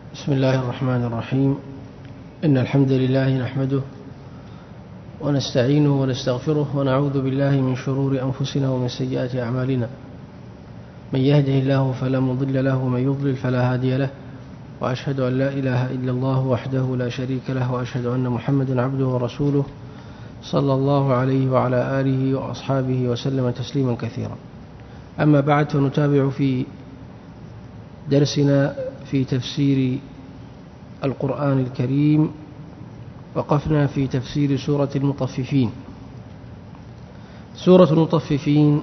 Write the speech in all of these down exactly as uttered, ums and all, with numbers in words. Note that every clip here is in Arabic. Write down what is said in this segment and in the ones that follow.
بسم الله الرحمن الرحيم. إن الحمد لله نحمده ونستعينه ونستغفره ونعوذ بالله من شرور أنفسنا ومن سيئات أعمالنا. من يهده الله فلا مضل له ومن يضلل فلا هادي له، وأشهد أن لا إله إلا الله وحده لا شريك له، وأشهد أن محمدا عبده ورسوله صلى الله عليه وعلى آله وأصحابه وسلم تسليما كثيرا. أما بعد، فنتابع في درسنا في تفسير القرآن الكريم. وقفنا في تفسير سورة المطففين. سورة المطففين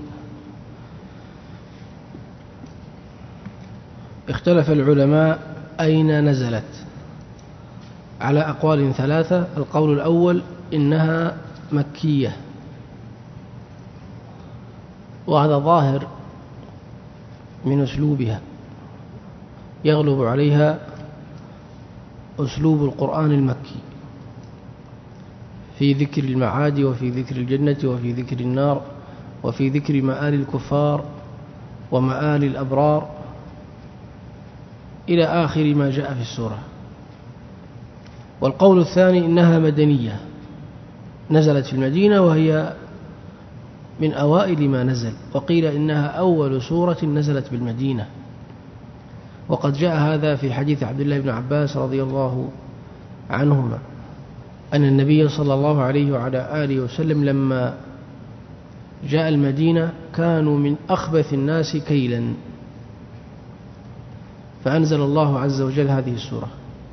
اختلف العلماء أين نزلت على أقوال ثلاثة. القول الأول إنها مكية، وهذا ظاهر من أسلوبها، يغلب عليها أسلوب القرآن المكي في ذكر المعاد وفي ذكر الجنة وفي ذكر النار وفي ذكر مآل الكفار ومآل الأبرار إلى آخر ما جاء في السورة. والقول الثاني إنها مدنية، نزلت في المدينة وهي من أوائل ما نزل، وقيل إنها أول سورة نزلت بالمدينة. وقد جاء هذا في حديث عبد الله بن عباس رضي الله عنهما أن النبي صلى الله عليه وعلى آله وسلم لما جاء المدينة كانوا من أخبث الناس كيلا، فأنزل الله عز وجل هذه السورة: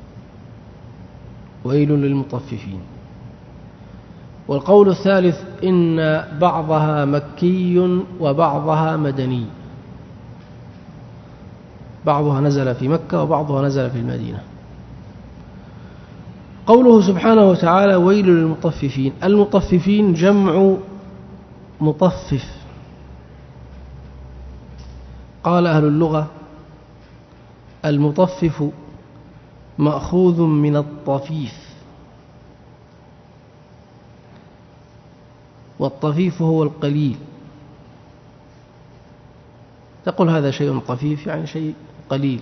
ويل للمطففين. والقول الثالث إن بعضها مكي وبعضها مدني، بعضها نزل في مكة وبعضها نزل في المدينة. قوله سبحانه وتعالى: ويل للمطففين. المطففين جمع مطفف. قال أهل اللغة: المطفف مأخوذ من الطفيف، والطفيف هو القليل. تقول هذا شيء طفيف، يعني شيء قليل.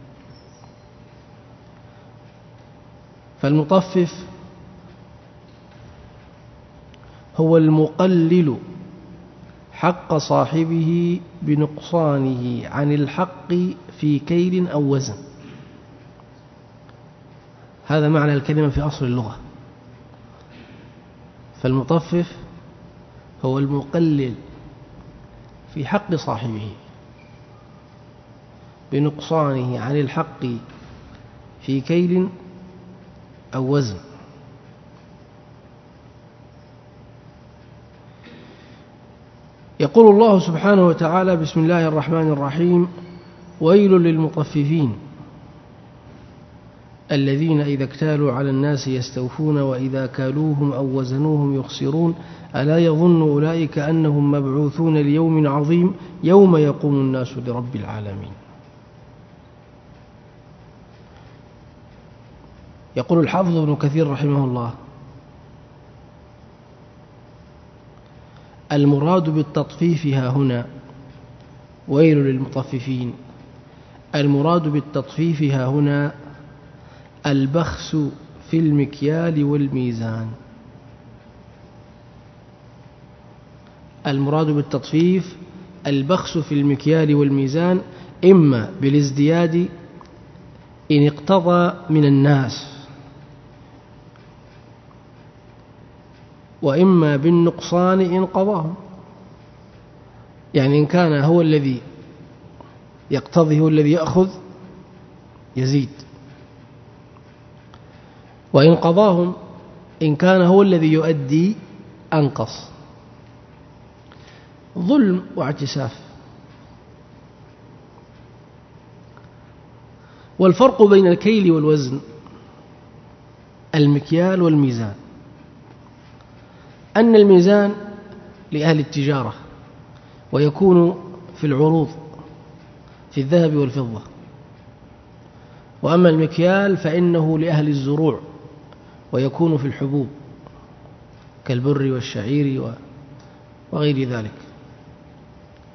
فالمطفف هو المقلل حق صاحبه بنقصانه عن الحق في كيل أو وزن. هذا معنى الكلمة في أصل اللغة. فالمطفف هو المقلل في حق صاحبه بنقصانه عن الحق في كيل أو وزن. يقول الله سبحانه وتعالى: بسم الله الرحمن الرحيم: ويل للمطففين الذين إذا اكتالوا على الناس يستوفون وإذا كالوهم أو وزنوهم يخسرون ألا يظن أولئك أنهم مبعوثون ليوم عظيم يوم يقوم الناس لرب العالمين. يقول الحافظ ابن كثير رحمه الله: المراد بالتطفيف ها هنا ويل للمطففين، المراد بالتطفيف ها هنا البخس في المكيال والميزان. المراد بالتطفيف البخس في المكيال والميزان، إما بالازدياد إن اقتضى من الناس، وإما بالنقصان إن قضاهم. يعني إن كان هو الذي يقتضي، هو الذي يأخذ، يزيد، وإن قضاهم إن كان هو الذي يؤدي أنقص. ظلم واعتساف. والفرق بين الكيل والوزن المكيال والميزان، أن الميزان لأهل التجارة ويكون في العروض في الذهب والفضة، وأما المكيال فإنه لأهل الزروع ويكون في الحبوب كالبر والشعير وغير ذلك.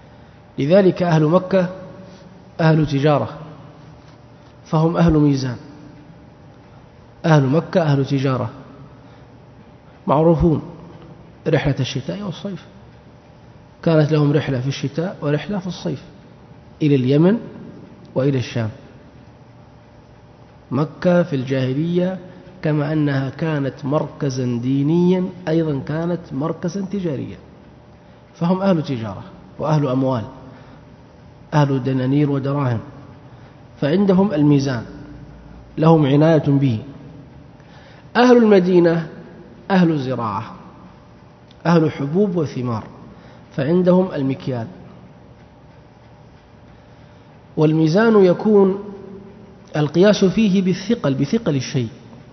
لذلك أهل مكة أهل تجارة، فهم أهل ميزان، أهل مكة أهل تجارة معروفون، رحلة الشتاء والصيف، كانت لهم رحلة في الشتاء ورحلة في الصيف إلى اليمن وإلى الشام. مكة في الجاهلية كما أنها كانت مركزا دينيا أيضا كانت مركزا تجاريا، فهم أهل تجارة وأهل أموال، أهل دنانير ودراهم، فعندهم الميزان لهم عناية به. أهل المدينة أهل زراعة، أهل حبوب وثمار، فعندهم المكيال. والميزان يكون القياس فيه بالثقل، بثقل الشيء،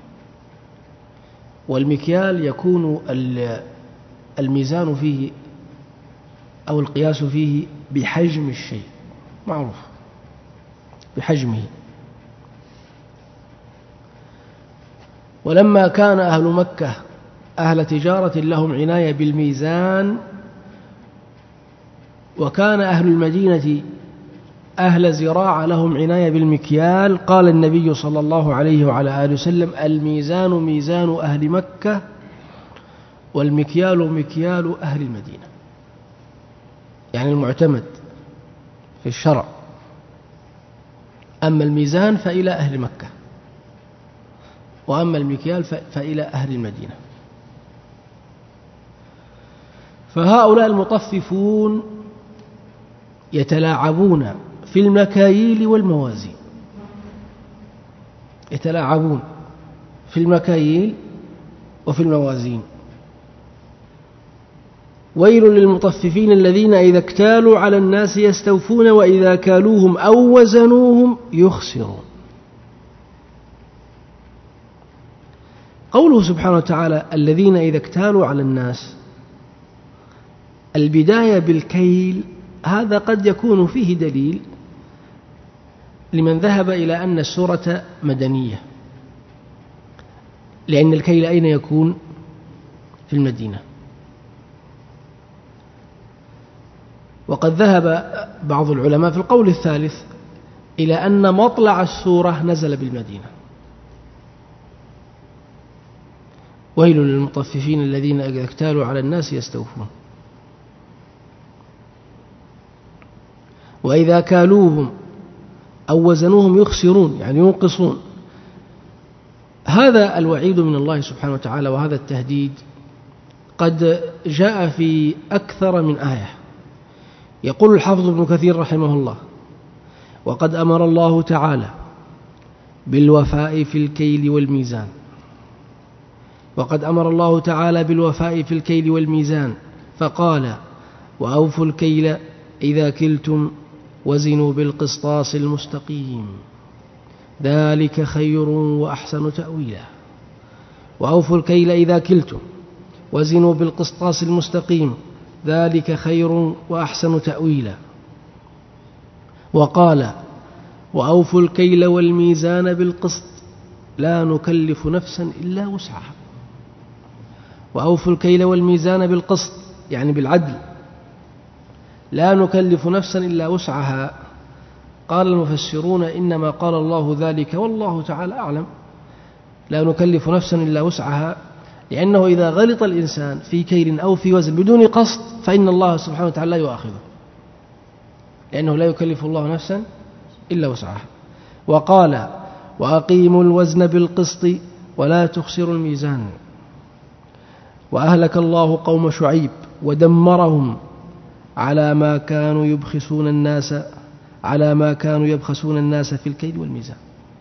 والمكيال يكون الميزان فيه أو القياس فيه بحجم الشيء، معروف بحجمه. ولما كان أهل مكة أهل تجارة لهم عناية بالميزان، وكان أهل المدينة أهل زراعة لهم عناية بالمكيال، قال النبي صلى الله عليه وعلى آله وسلم: الميزان ميزان أهل مكة والمكيال مكيال أهل المدينة. يعني المعتمد في الشرع، أما الميزان فإلى أهل مكة، وأما المكيال فإلى أهل المدينة. فهؤلاء المطففون يتلاعبون في المكاييل والموازين، يتلاعبون في المكاييل وفي الموازين. ويل للمطففين الذين إذا اكتالوا على الناس يستوفون وإذا كالوهم أو وزنوهم يخسرون. قوله سبحانه وتعالى الذين إذا اكتالوا على الناس، البداية بالكيل هذا قد يكون فيه دليل لمن ذهب إلى أن السورة مدنية، لأن الكيل أين يكون؟ في المدينة. وقد ذهب بعض العلماء في القول الثالث إلى أن مطلع السورة نزل بالمدينة. ويل للمطففين الذين إذا اكتالوا على الناس يستوفون وإذا كالوهم أو وزنوهم يخسرون، يعني ينقصون. هذا الوعيد من الله سبحانه وتعالى وهذا التهديد قد جاء في أكثر من آية. يقول الحافظ ابن كثير رحمه الله: وقد أمر الله تعالى بالوفاء في الكيل والميزان وقد أمر الله تعالى بالوفاء في الكيل والميزان فقال: وأوفوا الكيل إذا كلتم وزنوا بالقسطاس المستقيم ذلك خير وأحسن تأويلا. وأوفوا الكيل إذا كلتم وزنوا بالقسطاس المستقيم ذلك خير وأحسن تأويلا. وقال: وأوفوا الكيل والميزان بالقسط لا نكلف نفسا إلا وسعها. وأوفوا الكيل والميزان بالقسط يعني بالعدل، لا نكلف نفسا إلا وسعها. قال المفسرون: إنما قال الله ذلك والله تعالى أعلم، لا نكلف نفسا إلا وسعها، لأنه إذا غلط الإنسان في كيل أو في وزن بدون قصد فإن الله سبحانه وتعالى لا يؤاخذه، لأنه لا يكلف الله نفسا إلا وسعها. وقال: وأقيموا الوزن بالقسط ولا تخسروا الميزان. وأهلك الله قوم شعيب ودمرهم على ما كانوا يبخسون الناس على ما كانوا يبخسون الناس في الكيل والميزان.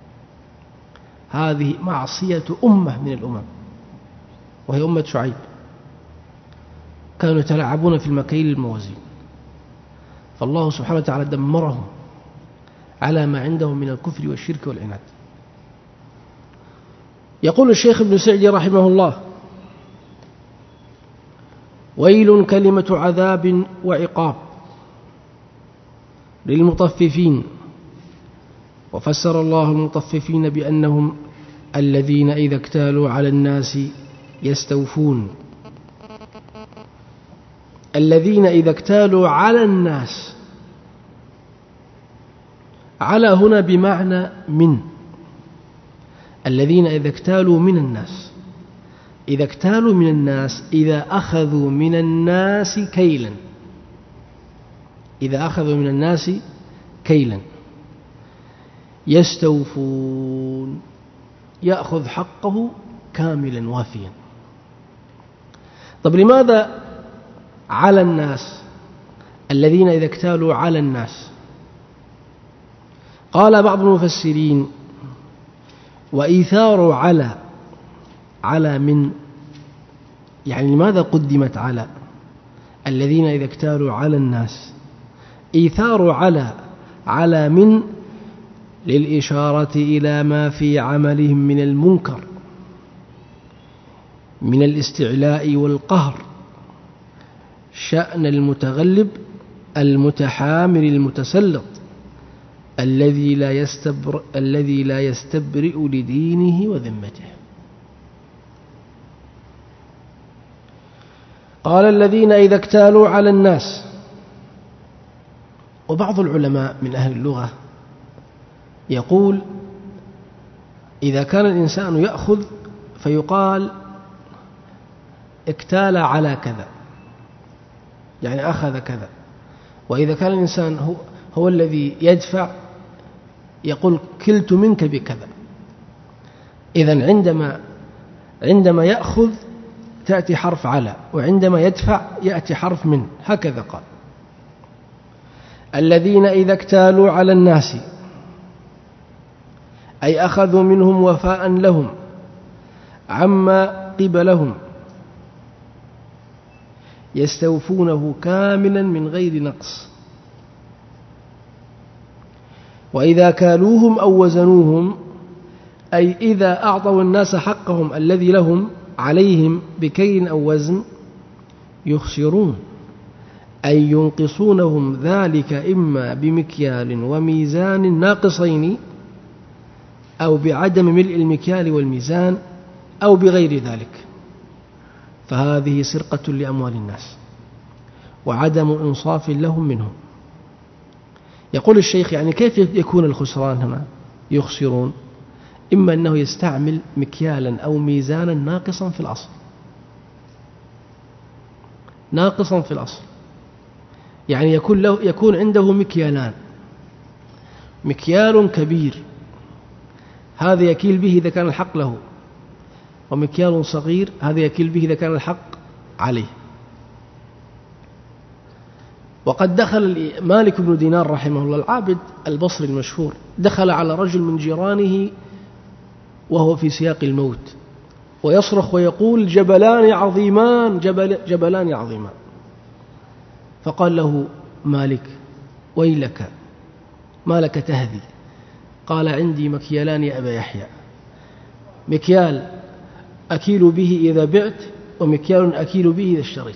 هذه معصية أمة من الأمم وهي أمة شعيب، كانوا يتلاعبون في المكاييل الموازين، فالله سبحانه وتعالى دمرهم على ما عندهم من الكفر والشرك والعناد. يقول الشيخ ابن سعدي رحمه الله: ويل كلمة عذاب وعقاب للمطففين. وفسر الله المطففين بأنهم الذين إذا اكتالوا على الناس يستوفون. الذين إذا اكتالوا على الناس، على هنا بمعنى من، الذين إذا اكتالوا من الناس، إذا اكتالوا من الناس إذا أخذوا من الناس كيلا، إذا أخذوا من الناس كيلا يستوفون، يأخذ حقه كاملا وافيا. طب لماذا على الناس الذين إذا اكتالوا على الناس؟ قال بعض المفسرين وإيثار على على من، يعني لماذا قدمت على الذين إذا اكتالوا على الناس؟ إيثار على على من للإشارة إلى ما في عملهم من المنكر من الاستعلاء والقهر، شأن المتغلب المتحامل المتسلط الذي لا يستبر الذي لا يستبرئ لدينه وذمته. قال الذين إذا اكتالوا على الناس. وبعض العلماء من أهل اللغة يقول إذا كان الإنسان يأخذ فيقال اكتال على كذا، يعني أخذ كذا. وإذا كان الإنسان هو, هو الذي يدفع يقول كلت منك بكذا. إذن عندما عندما يأخذ تأتي حرف على، وعندما يدفع يأتي حرف من، هكذا قال. الذين إذا اكتالوا على الناس أي أخذوا منهم وفاء لهم عما قبلهم يستوفونه كاملا من غير نقص. وإذا كالوهم أو وزنوهم أي إذا أعطوا الناس حقهم الذي لهم عليهم بكيل أو وزن يخسرون، أي ينقصونهم ذلك إما بمكيال وميزان ناقصين أو بعدم ملء المكيال والميزان أو بغير ذلك، فهذه سرقة لأموال الناس وعدم إنصاف لهم منهم. يقول الشيخ يعني كيف يكون الخسران هنا؟ يخسرون إما أنه يستعمل مكيالا أو ميزانا ناقصا في الأصل، ناقصا في الأصل، يعني يكون, له يكون عنده مكيالان، مكيال كبير هذا يكيل به إذا كان الحق له، ومكيال صغير هذا يكيل به إذا كان الحق عليه. وقد دخل مالك بن دينار رحمه الله العابد البصري المشهور، دخل على رجل من جيرانه وهو في سياق الموت ويصرخ ويقول جبلان عظيمان جبل جبلان عظيمان. فقال له مالك ويلك ما لك تهذي؟ قال عندي مكيالان يا أبا يحيى، مكيال أكيل به إذا بعت، ومكيال أكيل به إذا اشتريت.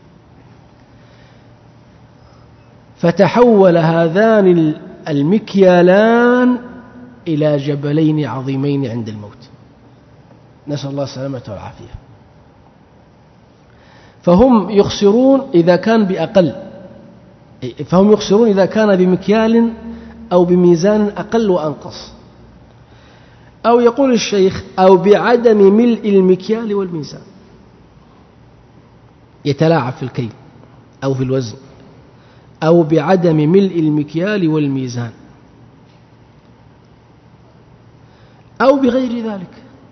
فتحول هذان المكيالان إلى جبلين عظيمين عند الموت، نسأل الله السلامة والعافية. فهم يخسرون إذا كان بأقل، فهم يخسرون إذا كان بمكيال أو بميزان أقل وأنقص، أو يقول الشيخ أو بعدم ملء المكيال والميزان، يتلاعب في الكيل أو في الوزن، أو بعدم ملء المكيال والميزان، أو بغير ذلك،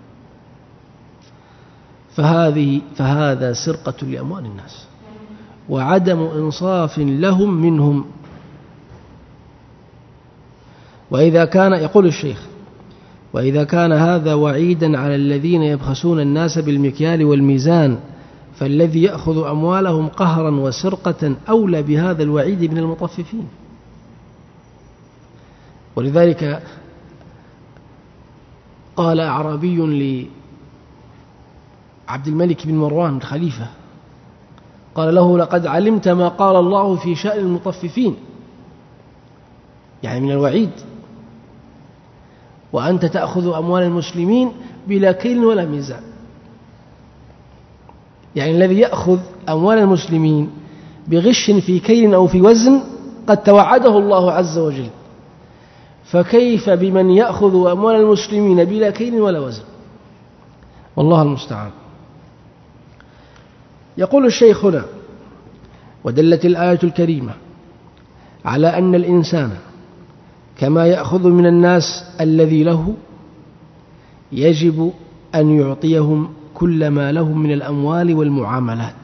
فهذه فهذا سرقة لأموال الناس وعدم إنصاف لهم منهم. وإذا كان يقول الشيخ وإذا كان هذا وعيدا على الذين يبخسون الناس بالمكيال والميزان، فالذي يأخذ أموالهم قهرا وسرقة أولى بهذا الوعيد من المطففين. ولذلك قال أعرابي لعبد الملك بن مروان الخليفة، قال له لقد علمت ما قال الله في شأن المطففين، يعني من الوعيد، وأنت تأخذ أموال المسلمين بلا كيل ولا ميزان. يعني الذي يأخذ أموال المسلمين بغش في كيل أو في وزن قد توعده الله عز وجل، فكيف بمن يأخذ أموال المسلمين بلا كيل ولا وزن؟ والله المستعان. يقول الشيخ هنا: ودلت الآية الكريمة على أن الإنسان كما يأخذ من الناس الذي له يجب أن يعطيهم كل ما لهم من الأموال والمعاملات.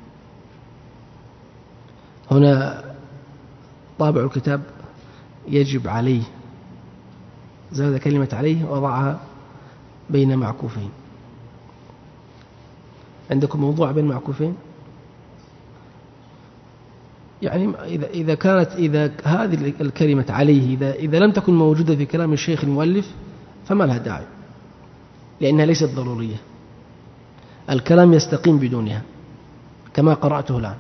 هنا طابع الكتاب يجب عليه، زاد كلمة عليه وضعها بين معكوفين. عندكم موضوع بين معكوفين؟ يعني إذا إذا كانت إذا هذه الكلمة عليه إذا إذا لم تكن موجودة في كلام الشيخ المؤلف فما لها داعي، لأنها ليست ضرورية، الكلام يستقيم بدونها كما قرأته الآن.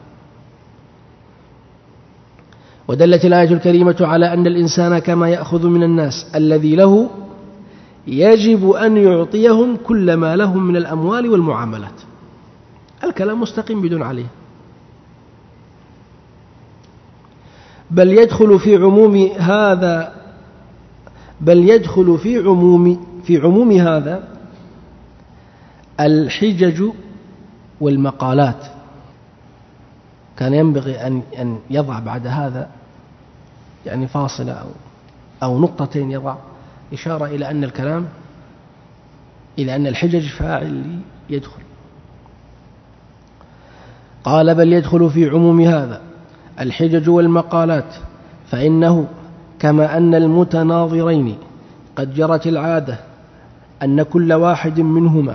ودلت الآية الكريمة على أن الإنسان كما يأخذ من الناس الذي له يجب أن يعطيهم كل ما لهم من الأموال والمعاملات. الكلام مستقيم بدون عليه. بل يدخل في عموم هذا بل يدخل في عموم في عموم هذا الحجج والمقالات. كان ينبغي أن أن يضع بعد هذا يعني فاصلة أو أو نقطتين، يضع إشارة إلى أن الكلام إلى أن الحجج فاعل يدخل. قال: بل يدخل في عموم هذا الحجج والمقالات، فإنه كما أن المتناظرين قد جرت العادة أن كل واحد منهما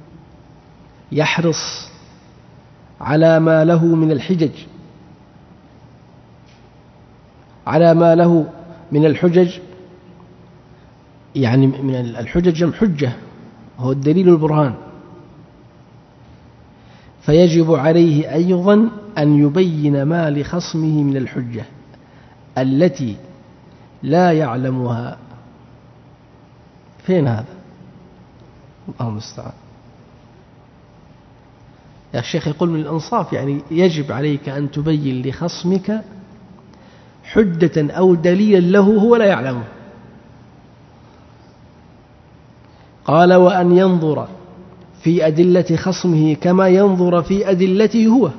يحرص على ما له من الحجج على ما له من الحجج يعني من الحجج جمع حجة هو الدليل البرهان، فيجب عليه أيضا أن يبين ما لخصمه من الحجة التي لا يعلمها. فين هذا؟ الله المستعان. يا الشيخ يقول من الإنصاف، يعني يجب عليك أن تبين لخصمك حجة أو دليلا له هو لا يعلمه. قال: وأن ينظر في أدلة خصمه كما ينظر في أدلته هو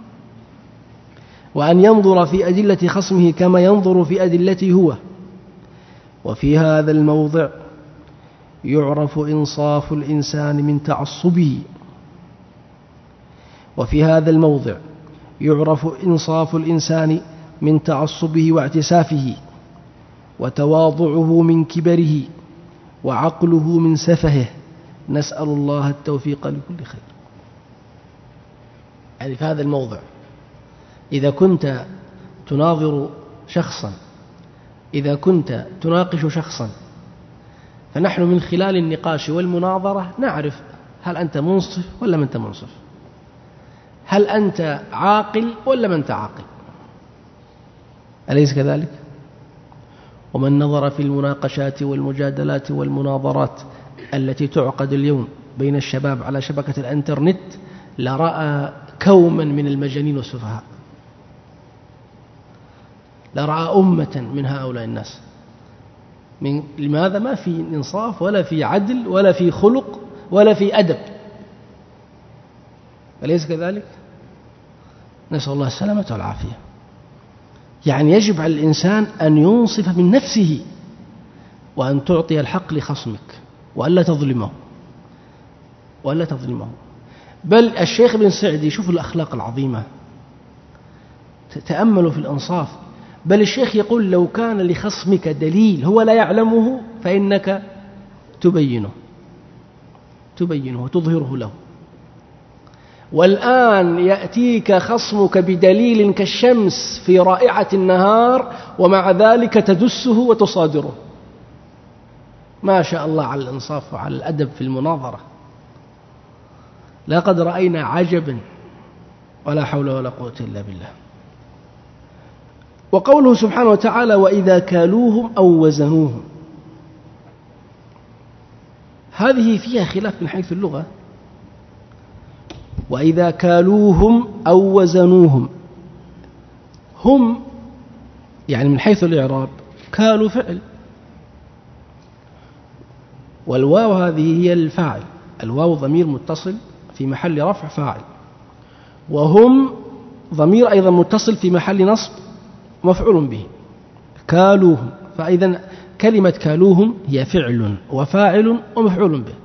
وأن ينظر في أدلة خصمه كما ينظر في أدلته هو. وفي هذا الموضع يعرف إنصاف الإنسان من تعصبه وفي هذا الموضع يعرف إنصاف الإنسان من تعصبه واعتسافه، وتواضعه من كبره، وعقله من سفهه. نسأل الله التوفيق لكل خير. يعني في هذا الموضع إذا كنت تناظر شخصا إذا كنت تناقش شخصا فنحن من خلال النقاش والمناظرة نعرف هل أنت منصف ولا ما أنت منصف، هل أنت عاقل ولا ما أنت عاقل، أليس كذلك؟ ومن نظر في المناقشات والمجادلات والمناظرات التي تعقد اليوم بين الشباب على شبكة الإنترنت لرأى كوما من المجانين والسفهاء، لرأى أمة من هؤلاء الناس. من لماذا؟ ما في إنصاف ولا في عدل ولا في خلق ولا في أدب، أليس كذلك؟ نسأل الله السلامة والعافية. يعني يجب على الإنسان أن ينصف من نفسه وأن تعطي الحق لخصمك وألا تظلمه وألا تظلمه. بل الشيخ بن سعدي، شوف الأخلاق العظيمة، تأملوا في الإنصاف. بل الشيخ يقول لو كان لخصمك دليل هو لا يعلمه فإنك تبينه تبينه وتظهره له. والآن يأتيك خصمك بدليل كالشمس في رائعة النهار ومع ذلك تدسه وتصادره. ما شاء الله على الإنصاف وعلى الأدب في المناظرة. لقد رأينا عجبا ولا حول ولا قوة إلا بالله. وقوله سبحانه وتعالى: وإذا كالوهم أو وزنوهم، هذه فيها خلاف من حيث اللغة. وإذا كالوهم أو وزنوهم، هم يعني من حيث الإعراب كالوا فعل والواو هذه هي الفاعل، الواو ضمير متصل في محل رفع فاعل، وهم ضمير أيضا متصل في محل نصب مفعول به، كالوهم. فإذا كلمة كالوهم هي فعل وفاعل ومفعول به،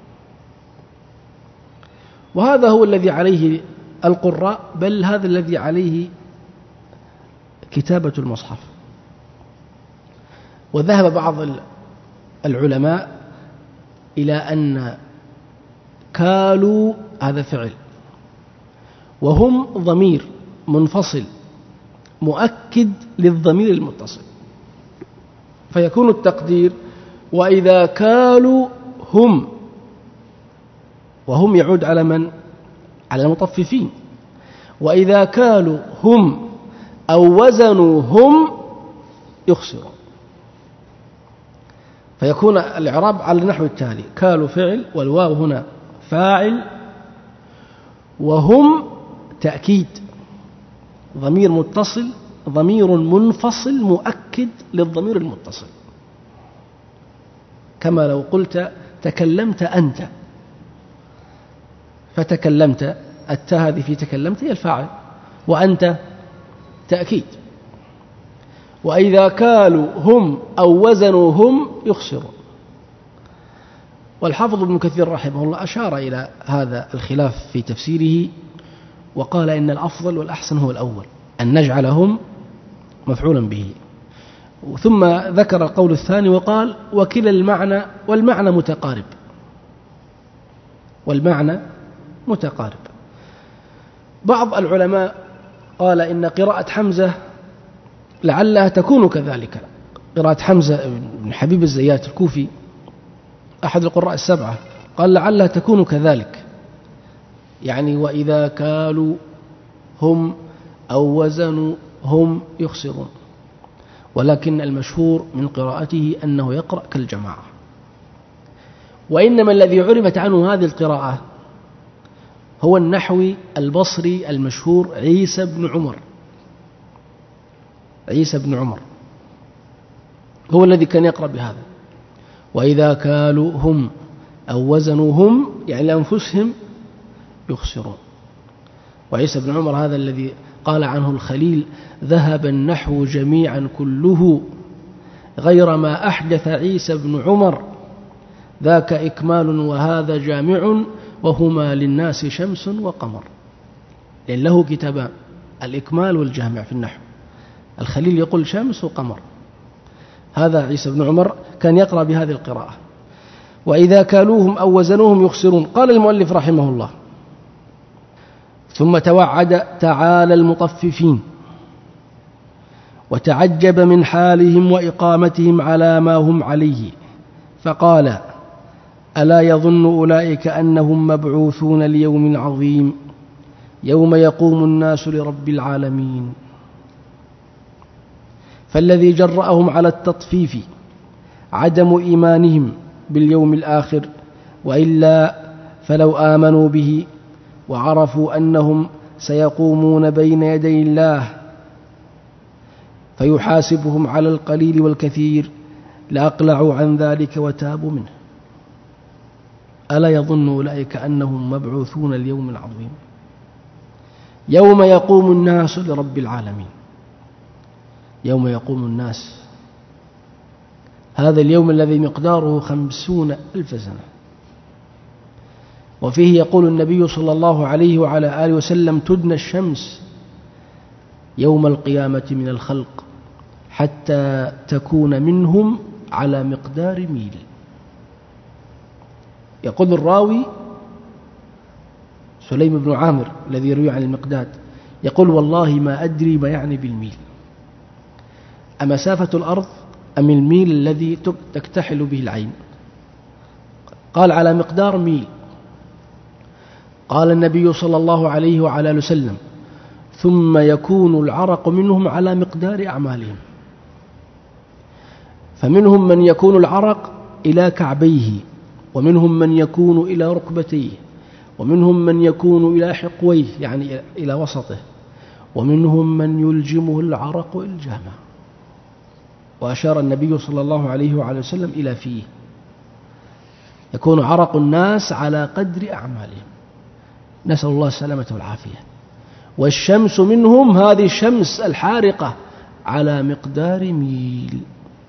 وهذا هو الذي عليه القراء، بل هذا الذي عليه كتابة المصحف. وذهب بعض العلماء إلى أن كالوا هذا فعل، وهم ضمير منفصل مؤكد للضمير المتصل، فيكون التقدير وإذا كالوا هم، وهم يعود على من؟ على المطففين. وإذا كالوا هم أو وزنوا هم يخسرون. فيكون الإعراب على النحو التالي: كالوا فعل، والواو هنا فاعل، وهم تأكيد ضمير متصل، ضمير منفصل مؤكد للضمير المتصل، كما لو قلت تكلمت أنت، فتكلمت التاء هذه في تكلمت هي الفاعل، وأنت تأكيد. وإذا كالوا هم أو وزنوا هم يخسرون. والحافظ ابن كثير رحمه الله أشار إلى هذا الخلاف في تفسيره، وقال إن الأفضل والأحسن هو الأول، أن نجعلهم مفعولا به. ثم ذكر القول الثاني وقال: وكلا المعنى، والمعنى متقارب، والمعنى متقارب. بعض العلماء قال إن قراءة حمزة لعلها تكون كذلك، قراءة حمزة بن حبيب الزيات الكوفي أحد القراء السبعة، قال لعلها تكون كذلك، يعني وإذا كالوا هم أو وزنوا هم يخسرون. ولكن المشهور من قراءته أنه يقرأ كالجماعة. وإنما الذي عرفت عنه هذه القراءة هو النحوي البصري المشهور عيسى بن عمر، عيسى بن عمر هو الذي كان يقرأ بهذا: وإذا كالوا هم أو وزنوا هم، يعني لأنفسهم يخسرون. وعيسى بن عمر هذا الذي قال عنه الخليل: ذهب النحو جميعا كله غير ما أحدث عيسى بن عمر، ذاك إكمال وهذا جامع، وهما للناس شمس وقمر. لأن له كتابان: الإكمال والجامع في النحو. الخليل يقول شمس وقمر، هذا عيسى بن عمر كان يقرأ بهذه القراءة: وإذا كالوهم أو وزنوهم يخسرون. قال المؤلف رحمه الله: ثم توعد تعالى المطففين وتعجب من حالهم وإقامتهم على ما هم عليه، فقال: ألا يظن أولئك أنهم مبعوثون ليوم عظيم يوم يقوم الناس لرب العالمين. فالذي جرأهم على التطفيف عدم إيمانهم باليوم الآخر، وإلا فلو آمنوا به وعرفوا أنهم سيقومون بين يدي الله فيحاسبهم على القليل والكثير لأقلعوا عن ذلك وتابوا منه. ألا يظن أولئك أنهم مبعوثون اليوم العظيم يوم يقوم الناس لرب العالمين. يوم يقوم الناس، هذا اليوم الذي مقداره خمسون ألف سنة، وفيه يقول النبي صلى الله عليه وعلى آله وسلم: تدنى الشمس يوم القيامة من الخلق حتى تكون منهم على مقدار ميل. يقول الراوي سليم بن عامر الذي يروي عن المقداد، يقول: والله ما أدري ما يعني بالميل، أمسافة الأرض أم الميل الذي تكتحل به العين؟ قال: على مقدار ميل. قال النبي صلى الله عليه وعلى آله وسلم: ثم يكون العرق منهم على مقدار أعمالهم، فمنهم من يكون العرق إلى كعبيه، ومنهم من يكون إلى ركبتيه، ومنهم من يكون إلى حقويه يعني إلى وسطه، ومنهم من يلجمه العرق إلجاما. وأشار النبي صلى الله عليه وعلى وسلم إلى فيه. يكون عرق الناس على قدر أعمالهم، نسأل الله السلامة والعافية. والشمس منهم، هذه الشمس الحارقة، على مقدار ميل.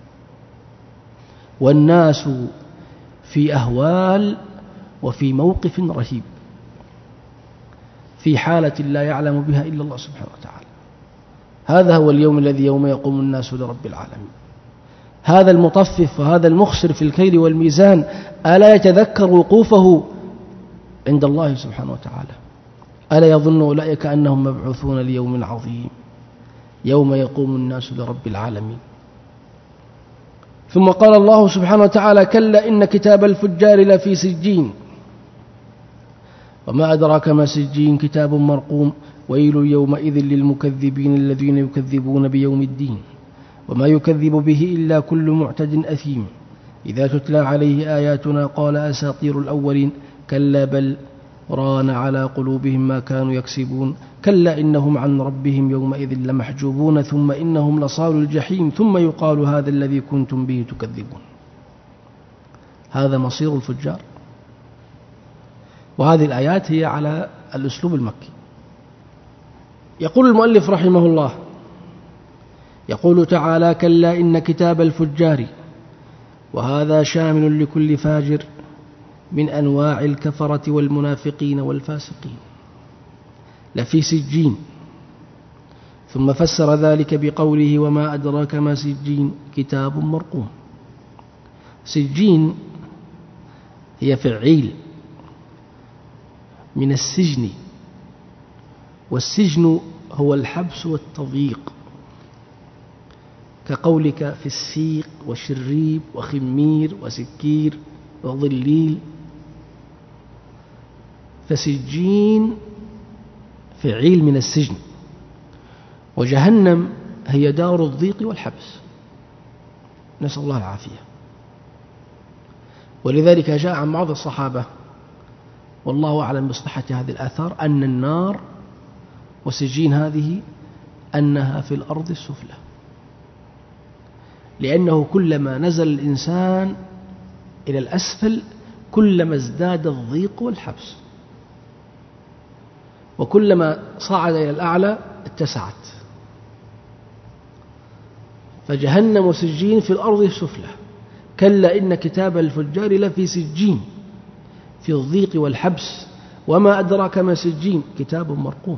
والناس في أهوال وفي موقف رهيب، في حالة لا يعلم بها إلا الله سبحانه وتعالى. هذا هو اليوم الذي يوم يقوم الناس لرب العالمين. هذا المطفف وهذا المخسر في الكيل والميزان ألا يتذكر وقوفه عند الله سبحانه وتعالى؟ ألا يظن أولئك أنهم مبعوثون ليوم عظيم يوم يقوم الناس لرب العالمين؟ ثم قال الله سبحانه وتعالى: كلا إن كتاب الفجار لفي سجين وما أدراك ما سجين كتاب مرقوم ويل يومئذ للمكذبين الذين يكذبون بيوم الدين وما يكذب به إلا كل معتد أثيم إذا تتلى عليه آياتنا قال أساطير الأولين كلا بل ران على قلوبهم ما كانوا يكسبون كلا إنهم عن ربهم يومئذ لمحجوبون ثم إنهم لصال الجحيم ثم يقال هذا الذي كنتم به تكذبون. هذا مصير الفجار. وهذه الآيات هي على الأسلوب المكي. يقول المؤلف رحمه الله: يقول تعالى: كلا إن كتاب الفجار، وهذا شامل لكل فاجر من أنواع الكفرة والمنافقين والفاسقين، لفي سجين. ثم فسر ذلك بقوله: وما أدراك ما سجين كتاب مرقوم. سجين هي فعيل من السجن، والسجن هو الحبس والتضييق، كقولك في السيق وشريب وخمير وسكير وظليل. فسجين فعيل من السجن، وجهنم هي دار الضيق والحبس، نسأل الله العافية. ولذلك جاء عن بعض الصحابة والله أعلم بصحة هذه الآثار أن النار وسجين هذه أنها في الأرض السفلى، لأنه كلما نزل الإنسان إلى الأسفل كلما ازداد الضيق والحبس، وكلما صعد إلى الأعلى اتسعت. فجهنم وسجين في الأرض السفلى. كلا إن كتاب الفجار لفي سجين، في الضيق والحبس. وما أدراك ما سجين كتاب مرقوم.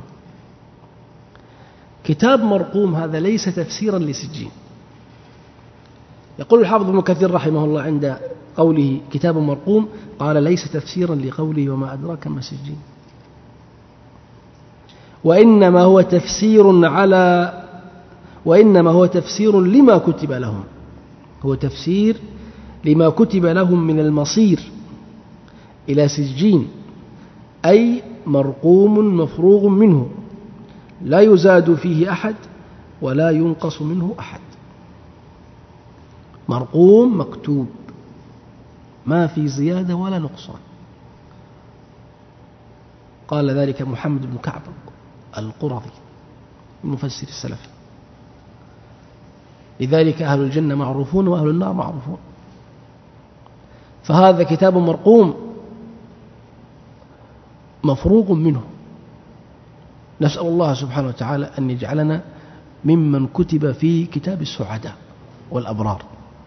كتاب مرقوم هذا ليس تفسيرا لسجين. يقول الحافظ ابن كثير رحمه الله عند قوله كتاب مرقوم قال ليس تفسيرا لقوله وما أدراك ما سجين، وإنما هو تفسير على وإنما هو تفسير لما كتب لهم، هو تفسير لما كتب لهم من المصير إلى سجين، أي مرقوم مفروغ منه لا يزاد فيه أحد ولا ينقص منه أحد. مرقوم مكتوب ما في زيادة ولا نقصان. قال ذلك محمد بن كعب القرظي المفسر السلفي. لذلك أهل الجنة معروفون وأهل النار معروفون. فهذا كتاب مرقوم مفروغ منه. نسأل الله سبحانه وتعالى أن يجعلنا ممن كتب في كتاب السعداء والأبرار.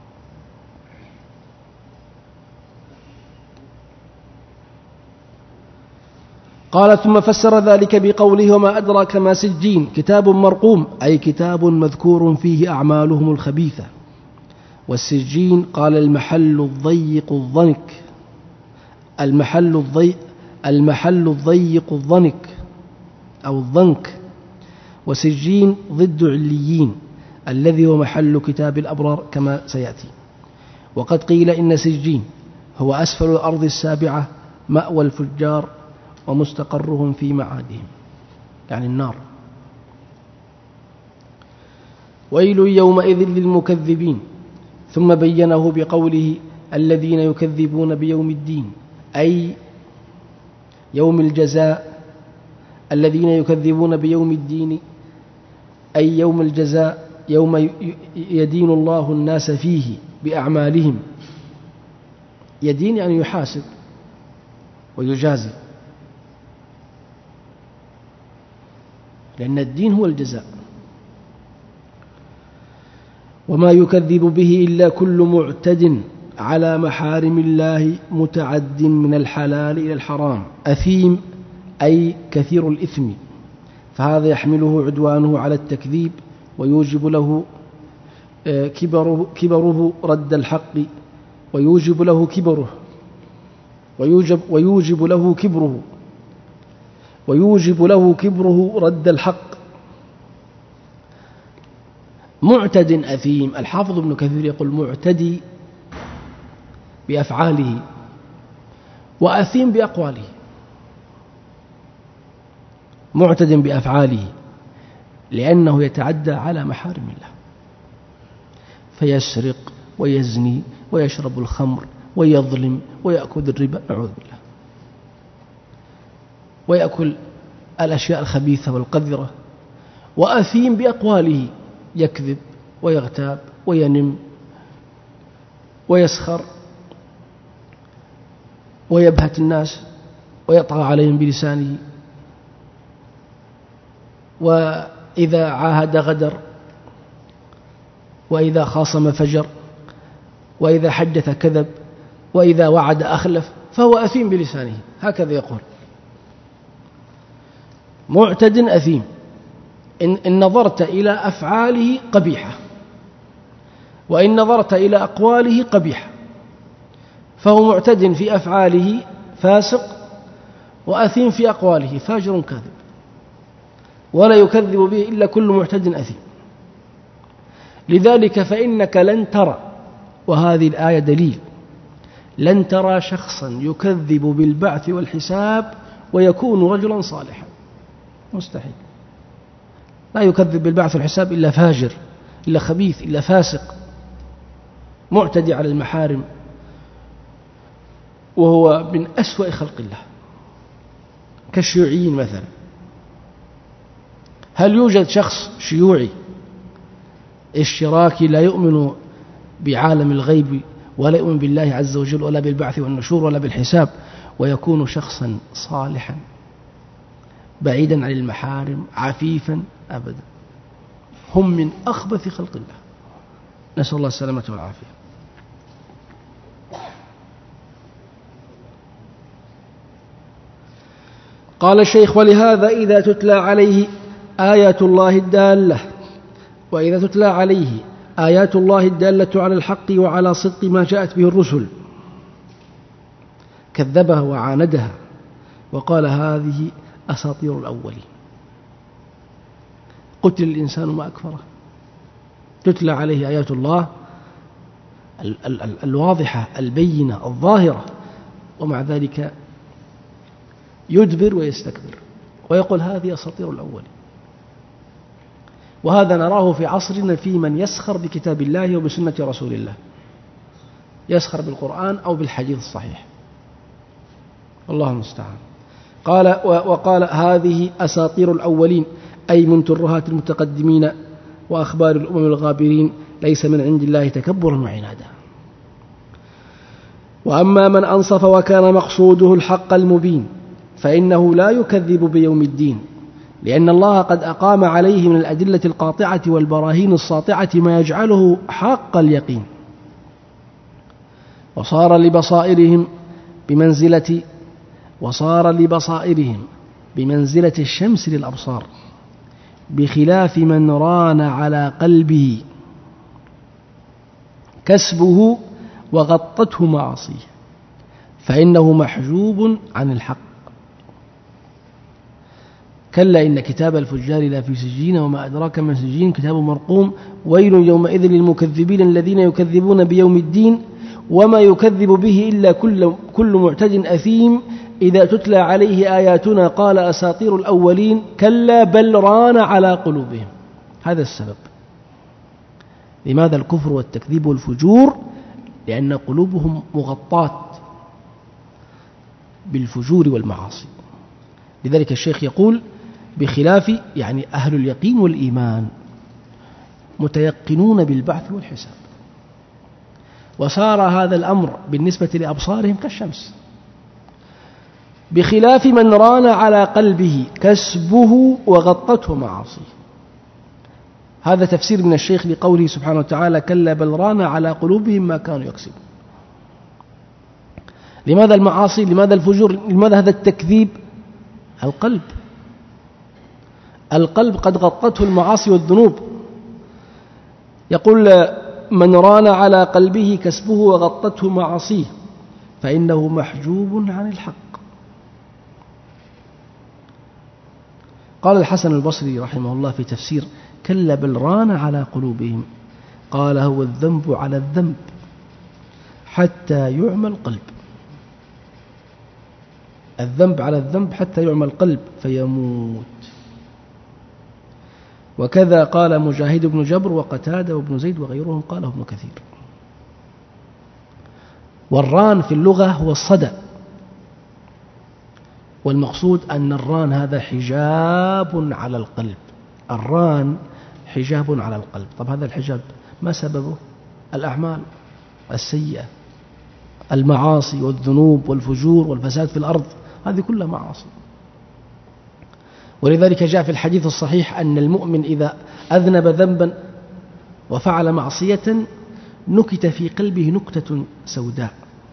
قال ثم فسر ذلك بقوله وما أدراك ما سجين كتاب مرقوم، أي كتاب مذكور فيه أعمالهم الخبيثة. والسجين قال المحل الضيق الضنك، المحل الضيق المحل الضيق الضنك أو الضنك. وسجين ضد عليين الذي هو محل كتاب الأبرار كما سيأتي. وقد قيل إن سجين هو أسفل الأرض السابعة مأوى الفجار ومستقرهم في معادهم، يعني النار. ويل يومئذ للمكذبين، ثم بينه بقوله الذين يكذبون بيوم الدين، أي يوم الجزاء. الذين يكذبون بيوم الدين أي يوم الجزاء، يوم يدين الله الناس فيه بأعمالهم. يدين يعني يحاسب ويجازي، لأن الدين هو الجزاء. وما يكذب به إلا كل معتد على محارم الله متعد من الحلال إلى الحرام، أثيم أي كثير الإثم، فهذا يحمله عدوانه على التكذيب ويوجب له كبره, كبره رد الحق ويوجب له كبره ويوجب, ويوجب له كبره ويوجب له كبره رد الحق. معتد أثيم، الحافظ ابن كثير يقول معتدي بأفعاله وأثيم بأقواله. معتد بأفعاله لأنه يتعدى على محارم الله، فيسرق ويزني ويشرب الخمر ويظلم ويأكل الربا، نعوذ بالله، ويأكل الأشياء الخبيثة والقذرة. وأثيم بأقواله، يكذب ويغتاب وينم ويسخر ويبهت الناس ويطغى عليهم بلسانه، وإذا عاهد غدر، وإذا خاصم فجر، وإذا حدث كذب، وإذا وعد أخلف، فهو أثيم بلسانه، هكذا يقول. معتد أثيم، إن, إن نظرت إلى أفعاله قبيحة، وإن نظرت إلى أقواله قبيحة، فهو معتد في أفعاله فاسق، وأثيم في أقواله فاجر كاذب، ولا يكذب به إلا كل معتد أثيم. لذلك فإنك لن ترى، وهذه الآية دليل، لن ترى شخصا يكذب بالبعث والحساب ويكون رجلا صالحا، مستحيل. لا يكذب بالبعث والحساب إلا فاجر، إلا خبيث، إلا فاسق، معتدي على المحارم، وهو من أسوأ خلق الله، كالشيوعيين مثلا. هل يوجد شخص شيوعي اشتراكي لا يؤمن بعالم الغيب ولا يؤمن بالله عز وجل ولا بالبعث والنشور ولا بالحساب ويكون شخصا صالحا بعيدا عن المحارم عفيفا؟ أبدا، هم من أخبث خلق الله، نسأل الله السلامة والعافية. قال الشيخ: ولهذا إذا تتلى عليه آيات الله الدالة وإذا تتلى عليه آيات الله الدالة على الحق وعلى صدق ما جاءت به الرسل كذبها وعاندها وقال هذه أساطير الأولين. قتل الإنسان ما أكفره. تتلى عليه آيات الله الواضحة البينة الظاهرة، ومع ذلك يدبر ويستكبر ويقول هذه أساطير الأولين. وهذا نراه في عصرنا في من يسخر بكتاب الله وبسنة رسول الله، يسخر بالقرآن أو بالحديث الصحيح، الله المستعان. قال وقال هذه أساطير الأولين، أي من ترهات المتقدمين وأخبار الأمم الغابرين، ليس من عند الله تكبرا وعنادا. وأما من أنصف وكان مقصوده الحق المبين فإنه لا يكذب بيوم الدين، لأن الله قد أقام عليه من الأدلة القاطعة والبراهين الساطعة ما يجعله حق اليقين، وصار لبصائرهم بمنزلة وصار لبصائرهم بمنزلة الشمس للأبصار، بخلاف من ران على قلبه كسبه وغطته معاصيه، فإنه محجوب عن الحق. كلا إن كتاب الفجار لا في سجين وما أدراك ما سجين كتاب مرقوم ويل يومئذ للمكذبين الذين يكذبون بيوم الدين وما يكذب به إلا كل, كل معتد أثيم إذا تتلى عليه آياتنا قال أساطير الأولين كلا بل ران على قلوبهم. هذا السبب. لماذا الكفر والتكذيب والفجور؟ لأن قلوبهم مغطاة بالفجور والمعاصي. لذلك الشيخ يقول بخلاف يعني أهل اليقين والإيمان متيقنون بالبعث والحساب. وصار هذا الأمر بالنسبة لأبصارهم كالشمس، بخلاف من ران على قلبه كسبه وغطته معاصيه. هذا تفسير من الشيخ لقوله سبحانه وتعالى: كلا بل ران على قلوبهم ما كانوا يكسبون. لماذا المعاصي؟ لماذا الفجور؟ لماذا هذا التكذيب؟ القلب القلب قد غطته المعاصي والذنوب. يقول: من ران على قلبه كسبه وغطته معاصيه فإنه محجوب عن الحق. قال الحسن البصري رحمه الله في تفسير كلا بل ران على قلوبهم، قال: هو الذنب على الذنب حتى يعمى القلب. الذنب على الذنب حتى يعمى القلب فيموت. وكذا قال مجاهد بن جبر وقتادة وابن زيد وغيرهم، قاله ابن كثير. والران في اللغة هو الصدى، والمقصود أن الران هذا حجاب على القلب. الران حجاب على القلب. طب هذا الحجاب ما سببه؟ الأعمال السيئة، المعاصي والذنوب والفجور والفساد في الأرض، هذه كلها معاصي. ولذلك جاء في الحديث الصحيح أن المؤمن إذا أذنب ذنبا وفعل معصية نكت في قلبه نكتة سوداء،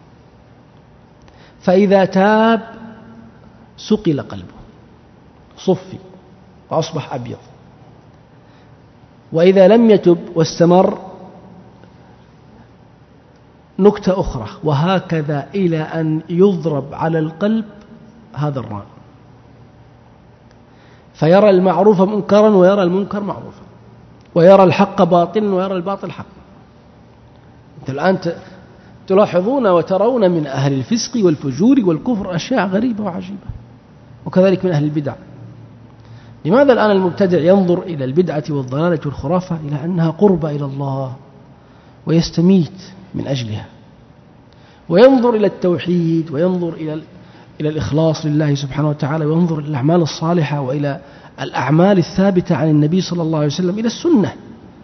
فإذا تاب سقل قلبه، صفي وأصبح أبيض. وإذا لم يتب واستمر نكتة أخرى، وهكذا إلى أن يضرب على القلب هذا الران، فيرى المعروف منكرا ويرى المنكر معروفا، ويرى الحق باطلا ويرى الباطل حقا. الآن تلاحظون وترون من أهل الفسق والفجور والكفر أشياء غريبة وعجيبة، وكذلك من أهل البدع. لماذا الآن المبتدع ينظر إلى البدعة والضلالة والخرافة إلى أنها قربة إلى الله ويستميت من أجلها، وينظر إلى التوحيد وينظر إلى إلى الإخلاص لله سبحانه وتعالى، وينظر إلى الأعمال الصالحة وإلى الأعمال الثابتة عن النبي صلى الله عليه وسلم، إلى السنة،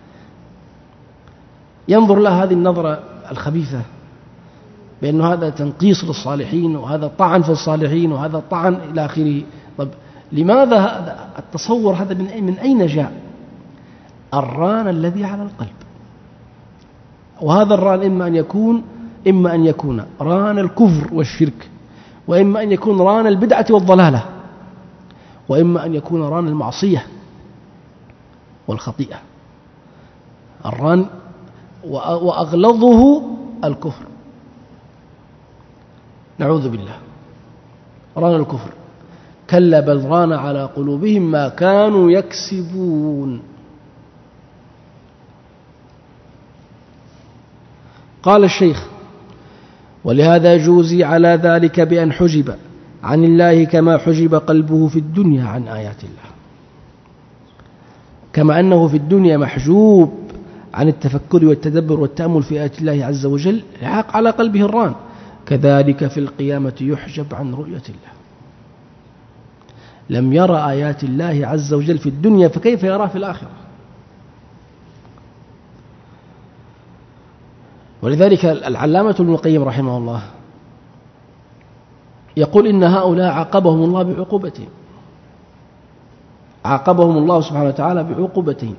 ينظر لها هذه النظرة الخبيثة بأن هذا تنقيص للصالحين وهذا طعن في الصالحين وهذا طعن إلى آخره. طب لماذا هذا التصور هذا؟ من أين جاء؟ الران الذي على القلب. وهذا الران إما أن يكون إما أن يكون ران الكفر والشرك، وإما أن يكون ران البدعة والضلالة، وإما أن يكون ران المعصية والخطيئة. الران وأغلظه الكفر، نعوذ بالله، ران الكفر. كلا بل ران على قلوبهم ما كانوا يكسبون. قال الشيخ: ولهذا جوزي على ذلك بأن حجب عن الله كما حجب قلبه في الدنيا عن آيات الله، كما أنه في الدنيا محجوب عن التفكر والتدبر والتأمل في آيات الله عز وجل يحق على قلبه الران، كذلك في القيامة يحجب عن رؤية الله. لم يرى آيات الله عز وجل في الدنيا فكيف يراه في الآخرة؟ ولذلك العلامة ابن القيم رحمه الله يقول إن هؤلاء عاقبهم الله بعقوبتين، عاقبهم الله سبحانه وتعالى بعقوبتين،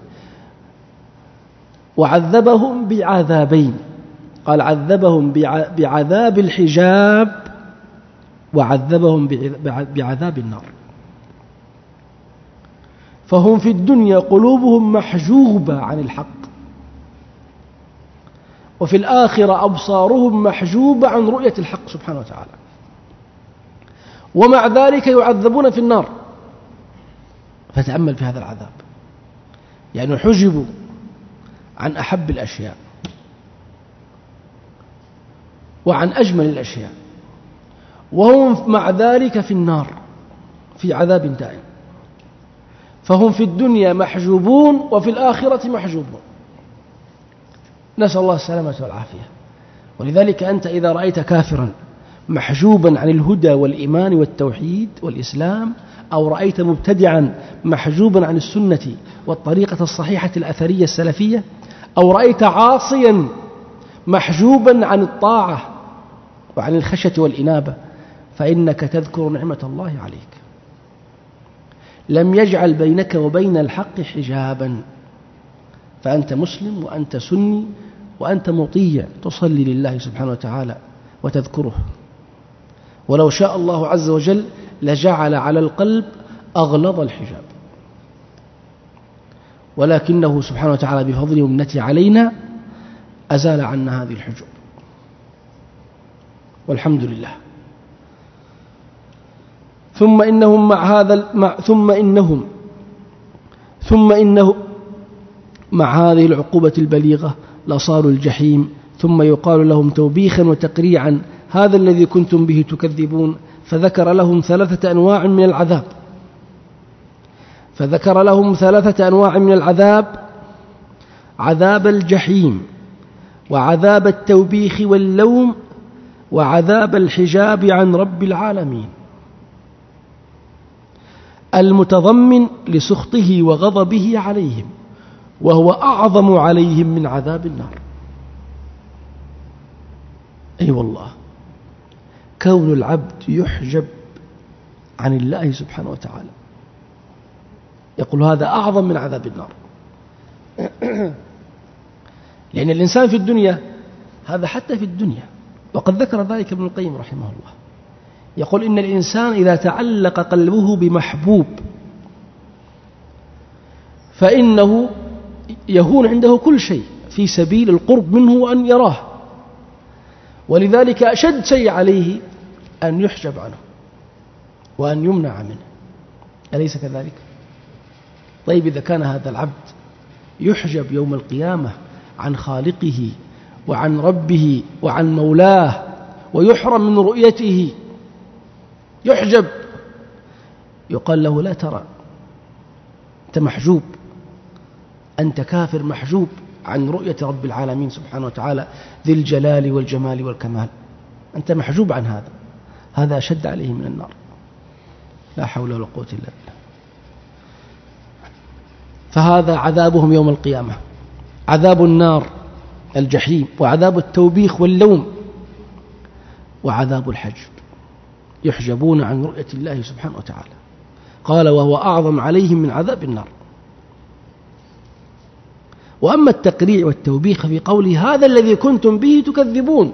وعذبهم بعذابين. قال: عذبهم بعذاب الحجاب وعذبهم بعذاب النار. فهم في الدنيا قلوبهم محجوبة عن الحق، وفي الآخرة أبصارهم محجوبة عن رؤية الحق سبحانه وتعالى، ومع ذلك يعذبون في النار. فتأمل في هذا العذاب، يعني حجبوا عن أحب الأشياء وعن أجمل الأشياء، وهم مع ذلك في النار في عذاب دائم. فهم في الدنيا محجوبون وفي الآخرة محجوبون، نسأل الله السلامة والعافية. ولذلك أنت إذا رأيت كافرا محجوبا عن الهدى والإيمان والتوحيد والإسلام، أو رأيت مبتدعا محجوبا عن السنة والطريقة الصحيحة الأثرية السلفية، أو رأيت عاصيا محجوبا عن الطاعة وعن الخشية والإنابة، فإنك تذكر نعمة الله عليك. لم يجعل بينك وبين الحق حجابا، فأنت مسلم وأنت سني وأنت مطيع، تصلي لله سبحانه وتعالى وتذكره. ولو شاء الله عز وجل لجعل على القلب أغلظ الحجاب، ولكنه سبحانه وتعالى بفضله ومنته علينا أزال عنا هذه الحجب، والحمد لله. ثم إنهم مع هذا مع ثم إنهم ثم إنه مع هذه العقوبة البليغة لصاروا الجحيم، ثم يقال لهم توبيخا وتقريعا: هذا الذي كنتم به تكذبون. فذكر لهم ثلاثة أنواع من العذاب فذكر لهم ثلاثة أنواع من العذاب: عذاب الجحيم، وعذاب التوبيخ واللوم، وعذاب الحجاب عن رب العالمين، المتضمن لسخطه وغضبه عليهم، وهو أعظم عليهم من عذاب النار. أي أيوة والله، كون العبد يحجب عن الله سبحانه وتعالى، يقول هذا أعظم من عذاب النار. لأن الإنسان في الدنيا، هذا حتى في الدنيا، وقد ذكر ذلك ابن القيم رحمه الله، يقول إن الإنسان إذا تعلق قلبه بمحبوب فإنه يهون عنده كل شيء في سبيل القرب منه وأن يراه، ولذلك أشد شيء عليه أن يحجب عنه وأن يمنع منه، أليس كذلك؟ طيب إذا كان هذا العبد يحجب يوم القيامة عن خالقه وعن ربه وعن مولاه ويحرم من رؤيته، يحجب، يقال له: لا ترى، أنت محجوب، أنت كافر محجوب عن رؤية رب العالمين سبحانه وتعالى ذي الجلال والجمال والكمال، أنت محجوب عن هذا، هذا أشد عليه من النار. لا حول ولا قوة إلا بالله. فهذا عذابهم يوم القيامة، عذاب النار الجحيم، وعذاب التوبيخ واللوم، وعذاب الحجب، يحجبون عن رؤية الله سبحانه وتعالى. قال: وهو أعظم عليهم من عذاب النار. وأما التقريع والتوبيخ في قوله: هذا الذي كنتم به تكذبون،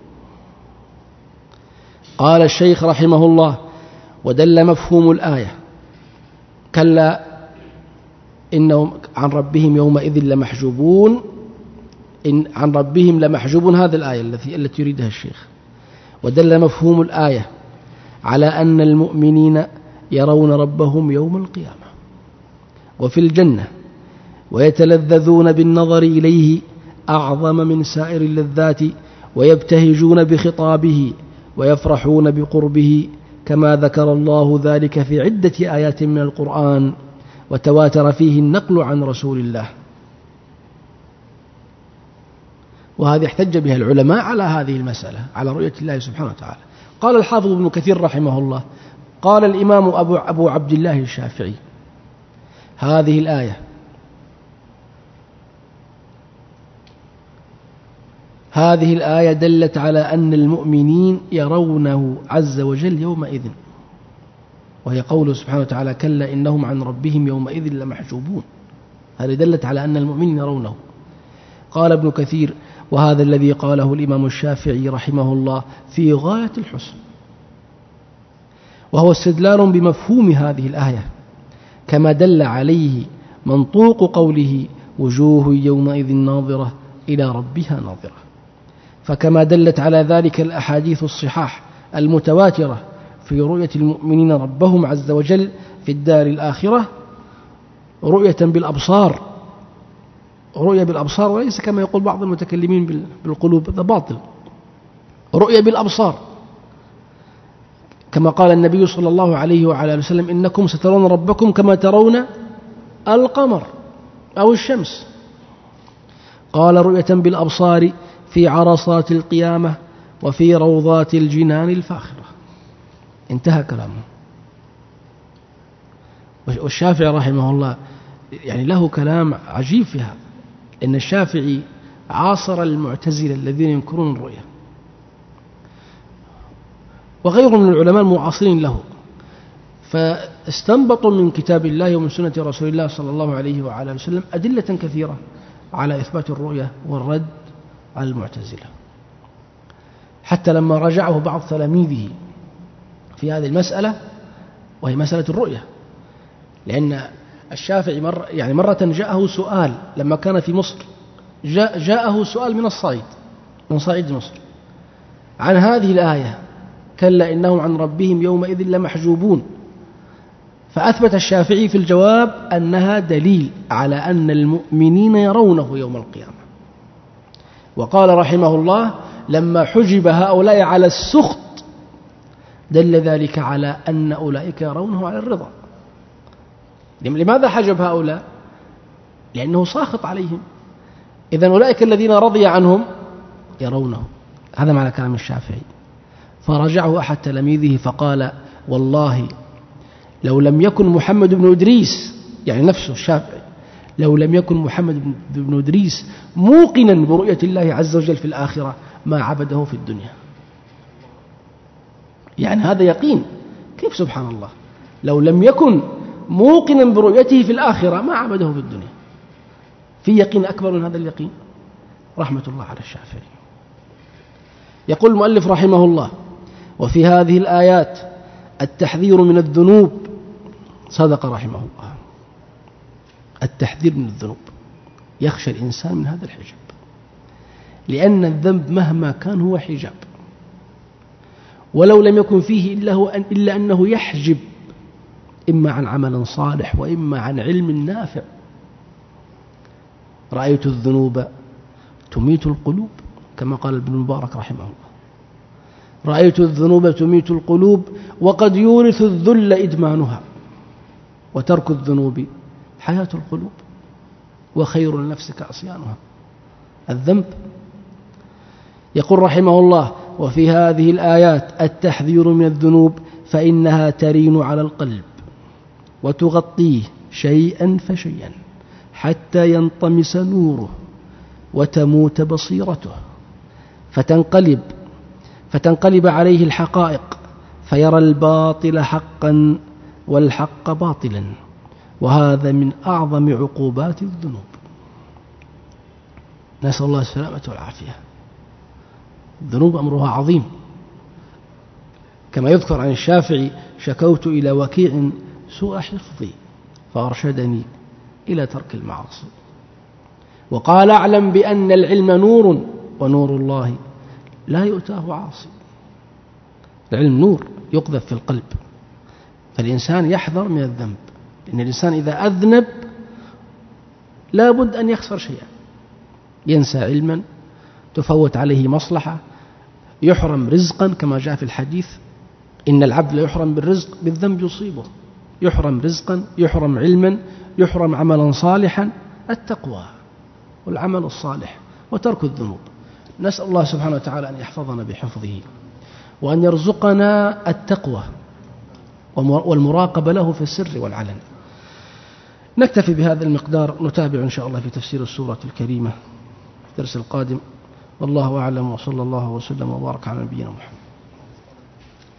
قال الشيخ رحمه الله: ودل مفهوم الآية: كلا إنهم عن ربهم يومئذ لمحجوبون، إن عن ربهم لمحجوبون، هذه الآية التي التي يريدها الشيخ. ودل مفهوم الآية على أن المؤمنين يرون ربهم يوم القيامة وفي الجنة، ويتلذذون بالنظر إليه أعظم من سائر اللذات، ويبتهجون بخطابه ويفرحون بقربه، كما ذكر الله ذلك في عدة آيات من القرآن، وتواتر فيه النقل عن رسول الله. وهذه احتج بها العلماء على هذه المسألة، على رؤية الله سبحانه وتعالى. قال الحافظ ابن كثير رحمه الله: قال الإمام أبو, أبو عبد الله الشافعي: هذه الآية هذه الآية دلت على أن المؤمنين يرونه عز وجل يومئذ، وهي قوله سبحانه وتعالى: كلا إنهم عن ربهم يومئذ لمحجوبون، هذه دلت على أن المؤمنين يرونه. قال ابن كثير: وهذا الذي قاله الإمام الشافعي رحمه الله في غاية الحسن، وهو استدلال بمفهوم هذه الآية، كما دل عليه منطوق قوله: وجوه يومئذ ناظرة إلى ربها ناظرة. فكما دلت على ذلك الأحاديث الصحاح المتواترة في رؤية المؤمنين ربهم عز وجل في الدار الآخرة رؤية بالأبصار، رؤية بالأبصار، وليس كما يقول بعض المتكلمين بالقلوب، هذا باطل، رؤية بالأبصار، كما قال النبي صلى الله عليه وعلى آله وسلم: إنكم سترون ربكم كما ترون القمر أو الشمس. قال: رؤية بالأبصار في عرصات القيامة وفي روضات الجنان الفاخرة. انتهى كلامه. والشافعي رحمه الله يعني له كلام عجيب في هذا، إن الشافعي عاصر المعتزلة الذين ينكرون الرؤية وغيرهم من العلماء المعاصرين له، فاستنبطوا من كتاب الله ومن سنة رسول الله صلى الله عليه وعلى وسلم أدلة كثيرة على إثبات الرؤية والرد على المعتزلة، حتى لما راجعه بعض تلاميذه في هذه المسألة وهي مسألة الرؤية، لأن الشافعي مر يعني مرة جاءه سؤال لما كان في مصر، جاء جاءه سؤال من الصعيد من صعيد مصر عن هذه الآية كلا إنهم عن ربهم يومئذ لمحجوبون، فأثبت الشافعي في الجواب أنها دليل على أن المؤمنين يرونه يوم القيامة، وقال رحمه الله لما حجب هؤلاء على السخط دل ذلك على أن أولئك يرونه على الرضا. لماذا حجب هؤلاء؟ لأنه ساخط عليهم، إذن أولئك الذين رضي عنهم يرونه. هذا معنى كلام الشافعي. فرجعه أحد تلاميذه فقال والله لو لم يكن محمد بن إدريس، يعني نفسه الشافعي، لو لم يكن محمد بن إدريس موقنا برؤية الله عز وجل في الآخرة ما عبده في الدنيا. يعني هذا يقين، كيف سبحان الله، لو لم يكن موقنا برؤيته في الآخرة ما عبده في الدنيا. في يقين أكبر من هذا اليقين؟ رحمة الله على الشافعي. يقول المؤلف رحمه الله وفي هذه الآيات التحذير من الذنوب. صدق رحمه الله، التحذير من الذنوب، يخشى الإنسان من هذا الحجاب، لأن الذنب مهما كان هو حجاب، ولو لم يكن فيه إلا, هو أن إلا أنه يحجب إما عن عمل صالح وإما عن علم نافع. رأيت الذنوب تميت القلوب كما قال ابن المبارك رحمه الله، رأيت الذنوب تميت القلوب وقد يورث الذل إدمانها، وترك الذنوب حياة القلوب وخير النفس كعصيانها. الذنب. يقول رحمه الله وفي هذه الآيات التحذير من الذنوب فإنها ترين على القلب وتغطيه شيئا فشيئا حتى ينطمس نوره وتموت بصيرته، فتنقلب فتنقلب عليه الحقائق فيرى الباطل حقا والحق باطلا، وهذا من أعظم عقوبات الذنوب. نسأل الله السلامة والعافية. الذنوب أمرها عظيم، كما يذكر عن الشافعي شكوت إلى وكيع سوء حفظي فأرشدني إلى ترك المعاصي، وقال أعلم بأن العلم نور ونور الله لا يؤتاه عاصي. العلم نور يقذف في القلب، فالإنسان يحذر من الذنب، لأن الإنسان إذا أذنب لا بد أن يخسر شيئا، ينسى علما، تفوت عليه مصلحة، يحرم رزقا كما جاء في الحديث إن العبد لا يحرم بالرزق بالذنب يصيبه، يحرم رزقا، يحرم علما، يحرم عملا صالحا. التقوى والعمل الصالح وترك الذنوب. نسأل الله سبحانه وتعالى أن يحفظنا بحفظه وأن يرزقنا التقوى والمراقبة له في السر والعلن. نكتفي بهذا المقدار، نتابع إن شاء الله في تفسير السورة الكريمة في الدرس القادم. والله أعلم، وصلى الله وسلم وبارك على نبينا محمد.